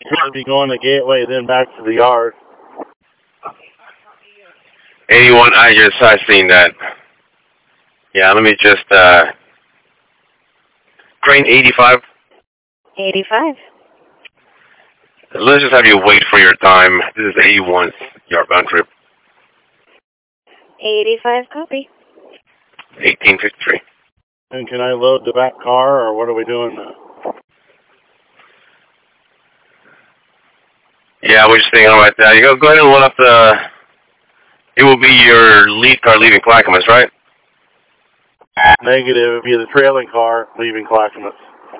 I'll be going to Gateway, then back to the yard. 81, I seen that. Yeah, let me just, Crane 85. 85. Let's just have you wait for your time. This is 81 yardbound trip. 85 copy. 1853. And can I load the back car, or what are we doing now? Yeah, we're just thinking about that. You go ahead and load up the... It will be your lead car leaving Clackamas, right? Negative. It would be the trailing car leaving Clackamas.